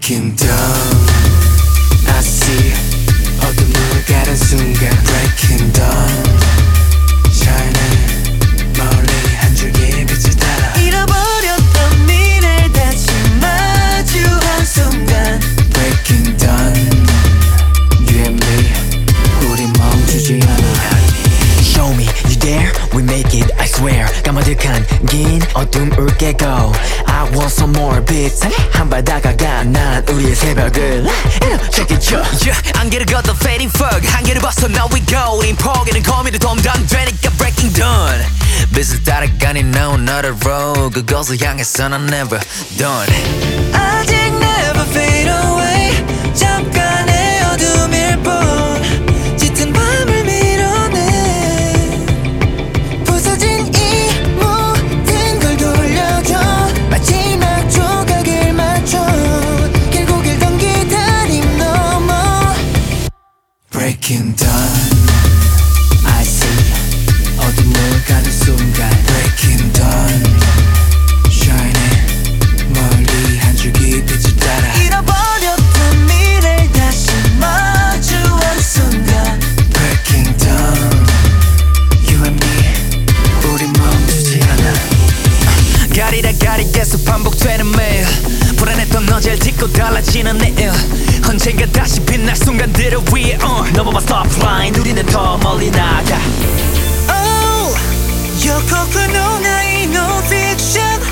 Breaking down I see 어둠을 가른 순간 Breaking down Shining 멀리 한 줄기의 빛을 따라 잃어버렸던 미래를 다시 마주한 순간 Breaking down You and me 우리 멈추지 않아 Show me you there, we make it, I swear 까마득한 긴 어둠을 깨고 I want some more beats 한 발 다가가 난 우리의 새벽을 Check it out yeah, 안개를 걷던 fading fog 한계를 벗어나 we go 우린 포기는 거미를 동당되니까 breaking dawn 빛을 따라가는 no another road 그곳을 향해서 난 never done 아직 never fade away 잠깐의 어둠일 뿐 짙은 밤을 밀어내 부서진 이 모든 걸 돌려줘 마지막 조각을 맞춰 길고 길던 기다림 넘어 Breaking dawn I see 어둠을 가는 순간 Breaking dawn Shining 멀리 한 줄기 빛을 따라 잃어버렸던 미래를 다시 마주한 순간 Breaking down You and me 우리 멈추지 않아 가리라 계속 반복되는 매일 불안했던 어제를 딛고 달라지는 내일 언젠가 다시 빛날 순간들을 위해 넘어봐 stop line 우리는 더 멀리 나가 Oh, 여코쿠노 나이 no fiction